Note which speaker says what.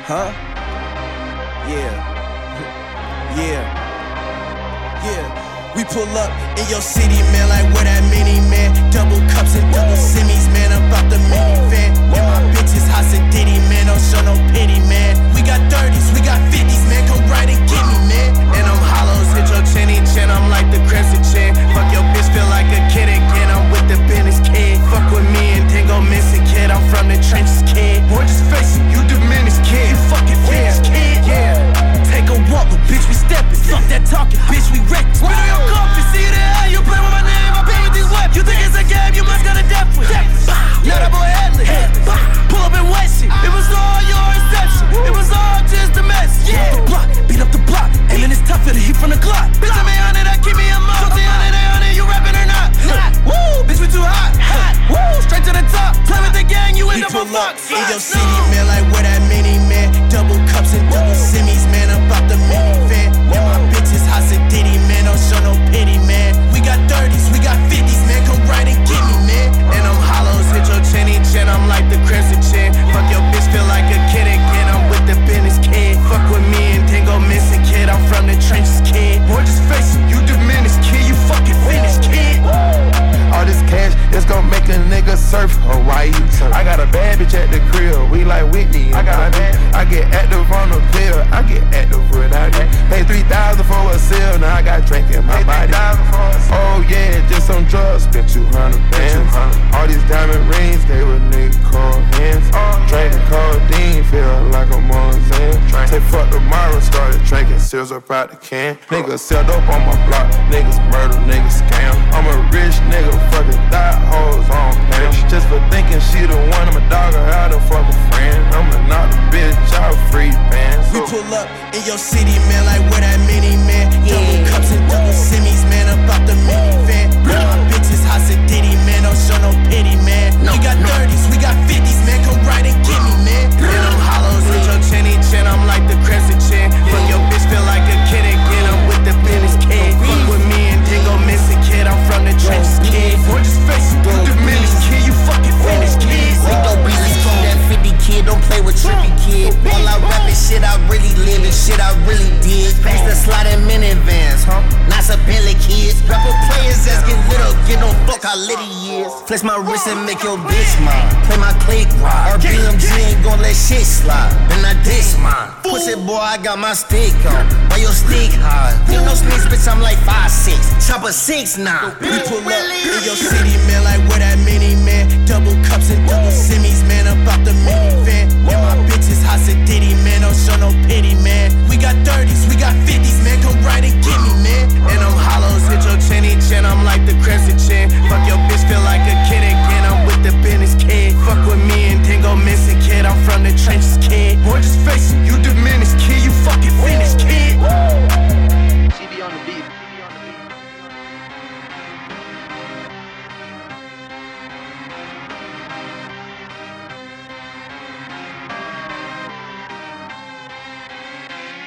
Speaker 1: Huh? Yeah. Yeah. Yeah. We pull up in your city, man, like where that mini, man. Double cups and double semis, man, about the minivan. And my bitches hot and ditty, man, don't show no pity, man. We got 30s, we got 50s, man, go right and get me, man. And them hollows hit your chinny chin, I'm like the crescent chin. Fuck your bitch, feel like a kid again, I'm with the business kid. Fuck with me and then go missing, kid, I'm from the trenches, kid. Boy, just face it, you diminished, kid. You fucking finished, kid. Yeah. Take a walk, but bitch, we steppin'. Fuck that talking, bitch, we wrecked. Spit on your coffee, see that? You play with my name, I play with these weapons. You think it's a game, you must got a death with. Now that boy headless. Pull up and wet shit. It was all your reception. It was all just the message. Beat up the block, aiming is tougher to heat from the Glock. Bitch, I'm 800, that keep me in mind. 200, you rapping or not? Woo, bitch, we too hot. Woo, straight to the top. Play with the gang, you end up a fox. In your city, man, like where that mini, man. Double cups and double semis, man, about the minivan. And my bitches hot and ditty, man, don't show no pity, man. We got 30s, we got 50s, man, come right and get me, man. And them hollows hit your chinny chin, I'm like the crescent chin. Fuck your bitch, feel like a kid again, I'm with the business kid. Fuck with me and then go missing, kid, I'm from the trenches, kid. Boy, just face it, you diminished, kid, you fucking finished, kid.
Speaker 2: All this cash, it's gon' make a nigga surf Hawaii. I got a bad bitch at the crib, we like Whitney. I get active on the pill, I get active without it. Pay 3,000 for a seal, now I got drink in my body. Oh yeah, just some drugs, spent 200 bands. All these diamond rings, they were nigga cold hands. Drinking codeine, feel like I'm on Zen. Say fuck tomorrow, started drinking seals up out the can. Niggas sell dope on my block, niggas murder, niggas scam. I'm a rich nigga, fucking thought hoes on pam. Just for thinking she the one, I'm a dog, I had a fucking friend. I'ma knock the bitch out, free bands.
Speaker 1: We pull up in your city, man, like where that mini, man. Double cups and double semis, man, about the minivan. And my bitches hot and ditty, man, don't show no pity, man. We got 30s, we got 50s, man, come right and get me, man. And them hollows hit your chinny chin, I'm like the crescent chin. Fuck your bitch, feel like a kid again, I'm with the business kid. Fuck with me and then go missing, kid, I'm from the trenches, kid. Boy, just face it, you diminished, kid, you fucking finished, kid.
Speaker 3: Ain't no business from that 50 kid, don't play with trippy kid. All I rap is shit I really live and shit I really did. Pass the sliding minivans, huh? Not some Bentley kids. Rapper players that's get lit up, get no fuck how lit he is. Flex my wrist and make your bitch mine. Play my click ride. Our BMG ain't gon' let shit slide. Then I diss mine. Pussy boy, I got my stick on. Why your stick high? You no sneaks, bitch, I'm like 5'6". Chopper 6'9".
Speaker 1: We pull up in your city, man, like